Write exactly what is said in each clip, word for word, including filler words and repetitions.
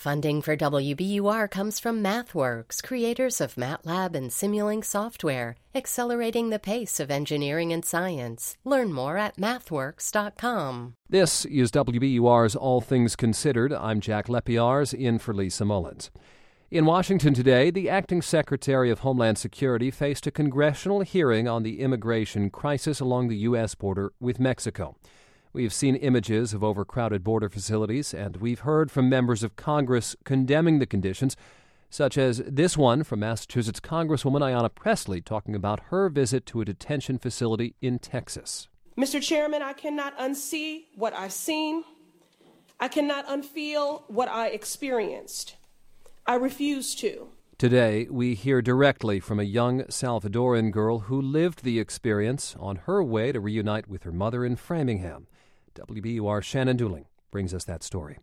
Funding for W B U R comes from MathWorks, creators of MATLAB and Simulink software, accelerating the pace of engineering and science. Learn more at mathworks dot com. This is W B U R's All Things Considered. I'm Jack Lepiarz, in for Lisa Mullins. In Washington today, the acting Secretary of Homeland Security faced a congressional hearing on the immigration crisis along the U S border with Mexico. We've seen images of overcrowded border facilities, and we've heard from members of Congress condemning the conditions, such as this one from Massachusetts Congresswoman Ayanna Pressley talking about her visit to a detention facility in Texas. Mister Chairman, I cannot unsee what I've seen. I cannot unfeel what I experienced. I refuse to. Today, we hear directly from a young Salvadoran girl who lived the experience on her way to reunite with her mother in Framingham. W B U R's Shannon Dooling brings us that story.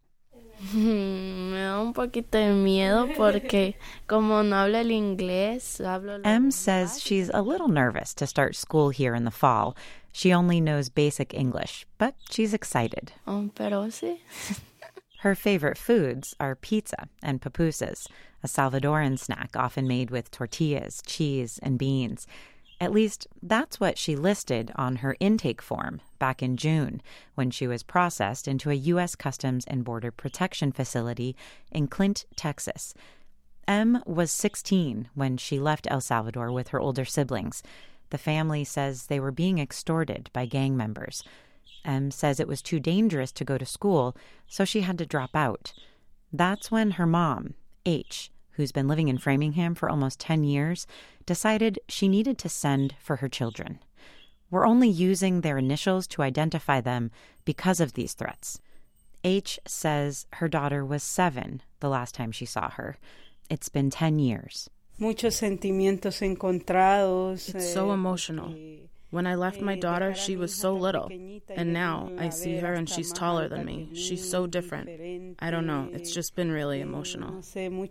Me da un poquito de miedo porque como no hablo el inglés, hablo. Em says she's a little nervous to start school here in the fall. She only knows basic English, but she's excited. Oh, pero sí. Her favorite foods are pizza and pupusas, a Salvadoran snack often made with tortillas, cheese, and beans. At least, that's what she listed on her intake form back in June when she was processed into a U S Customs and Border Protection facility in Clint, Texas. Em was sixteen when she left El Salvador with her older siblings. The family says they were being extorted by gang members. Em says it was too dangerous to go to school, so she had to drop out. That's when her mom, H, who's been living in Framingham for almost ten years, decided she needed to send for her children. We're only using their initials to identify them because of these threats. H says her daughter was seven the last time she saw her. It's been ten years. Muchos sentimientos encontrados. It's so emotional. When I left my daughter, she was so little, and now I see her and she's taller than me. She's so different. I don't know. It's just been really emotional.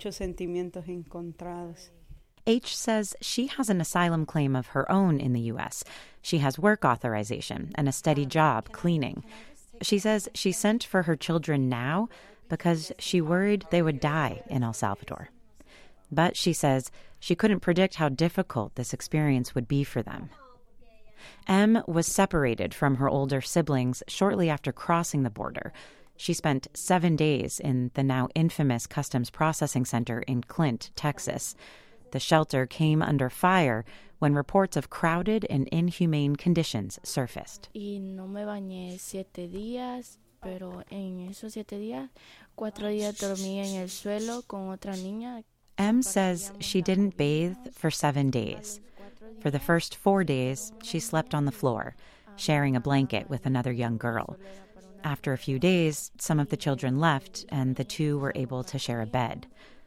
H says she has an asylum claim of her own in the U S. She has work authorization and a steady job cleaning. She says she sent for her children now because she worried they would die in El Salvador. But she says she couldn't predict how difficult this experience would be for them. Em was separated from her older siblings shortly after crossing the border. She spent seven days in the now infamous Customs Processing Center in Clint, Texas. The shelter came under fire when reports of crowded and inhumane conditions surfaced. Y no me bañé siete días, pero en esos siete días, cuatro días dormí en el suelo con otra niña. Em says she didn't bathe for seven days. For the first four days, she slept on the floor, sharing a blanket with another young girl. After a few days, some of the children left, and the two were able to share a bed.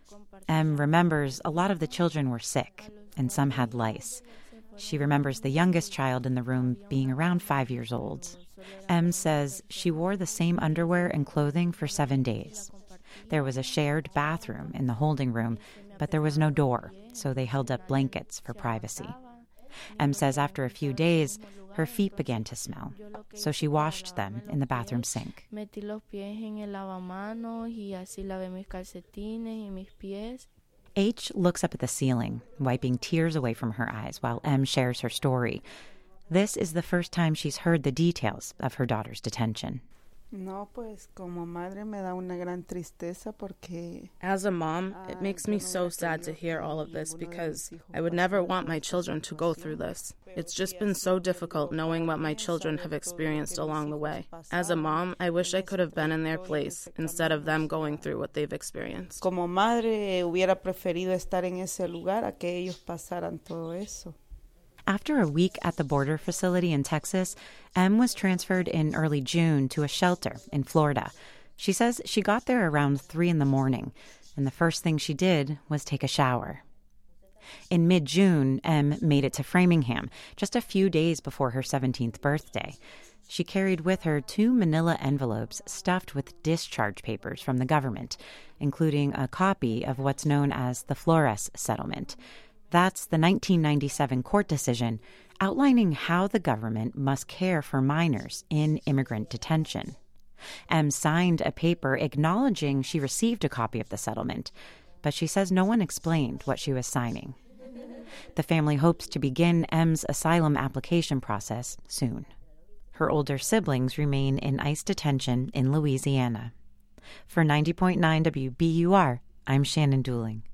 Em remembers a lot of the children were sick, and some had lice. She remembers the youngest child in the room being around five years old. Em says she wore the same underwear and clothing for seven days. There was a shared bathroom in the holding room, but there was no door, so they held up blankets for privacy. Em says after a few days, her feet began to smell, so she washed them in the bathroom sink. Metí los pies en el lavamanos y así lavé mis calcetines y mis pies. H looks up at the ceiling, wiping tears away from her eyes while Em shares her story. This is the first time she's heard the details of her daughter's detention. No, pues como madre me da una gran tristeza porque As a mom, it makes me so sad to hear all of this because I would never want my children to go through this. It's just been so difficult knowing what my children have experienced along the way. As a mom, I wish I could have been in their place instead of them going through what they've experienced. Como madre hubiera preferido estar en ese lugar a que ellos pasaran todo eso. After a week at the border facility in Texas, Em was transferred in early June to a shelter in Florida. She says she got there around three in the morning, and the first thing she did was take a shower. In mid-June, Em made it to Framingham, just a few days before her seventeenth birthday. She carried with her two manila envelopes stuffed with discharge papers from the government, including a copy of what's known as the Flores Settlement. That's the nineteen ninety-seven court decision outlining how the government must care for minors in immigrant detention. Em signed a paper acknowledging she received a copy of the settlement, but she says no one explained what she was signing. The family hopes to begin Em's asylum application process soon. Her older siblings remain in ICE detention in Louisiana. For ninety point nine W B U R, I'm Shannon Dooling.